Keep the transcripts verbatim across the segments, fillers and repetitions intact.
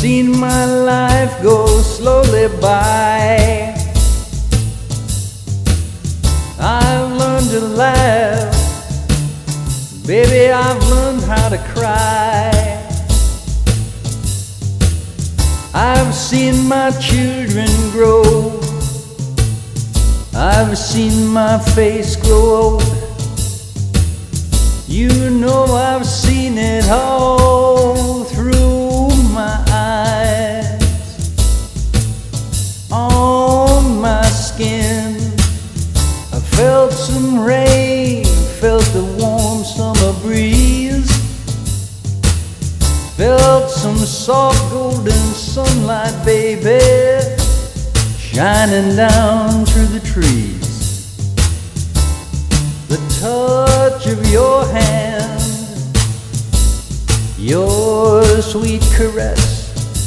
seen my life go slowly by. I've learned to laugh, baby, I've learned how to cry. I've seen my children grow, I've seen my face grow old. You know I've seen it all through my eyes. On my skin I felt some rain, felt the warm summer breeze, felt some soft golden sunlight, baby, shining down through the trees. The touch of your hand, your sweet caress,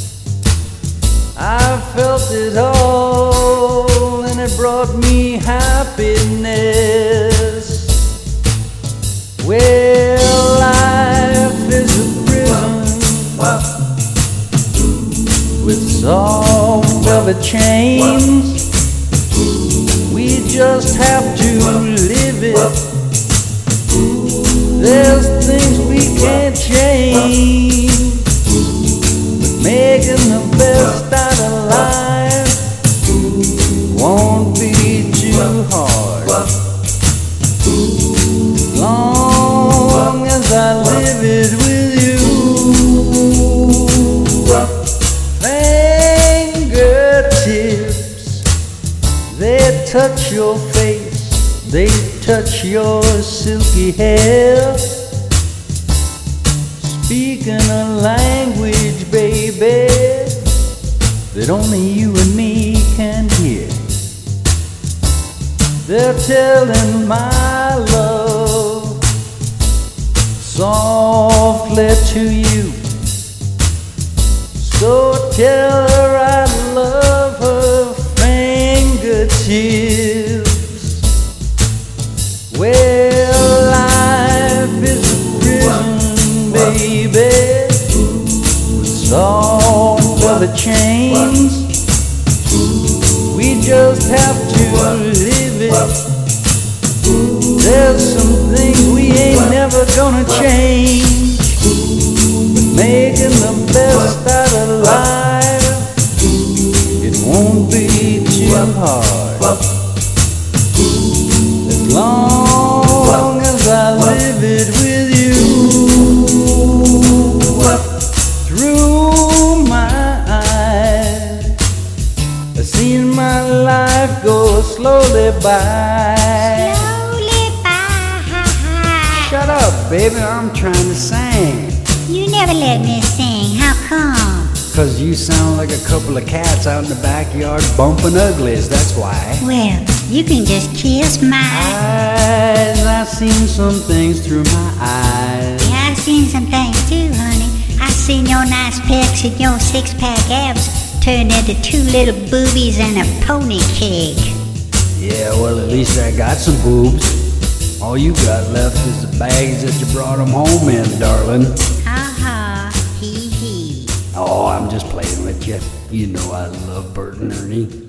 I felt it all and it brought me happiness. Well, life is a prison with soft velvet chains. We just have to live it. There's things we can't change, but making the best out of life won't be too hard. As long as I live it with you. Fingertips, they touch your face, they touch your silky hair, speaking a language, baby, that only you and me can hear. They're telling my love softly to you. So tell her I love her fingertips. Well, life is a prison, baby, with soft velvet chains. We just have to live it. There's some things we ain't never gonna change, but making the best out of life, it won't be too hard. As long as I live it with you. Through my eyes I've seen my life go slowly by. Slowly by. Shut up, baby, I'm trying to sing. You never let me sing, how come? Cause you sound like a couple of cats out in the backyard bumping uglies, that's why. Well, you can just kiss my eyes. I've seen some things through my eyes. Yeah, I've seen some things too, honey. I've seen your nice pecs and your six-pack abs turned into two little boobies and a pony cake. Yeah, well, at least I got some boobs. All you got left is the bags that you brought them home in, darling. Ha ha, hee hee. Oh, I'm just playing with you. You know I love Bert and Ernie.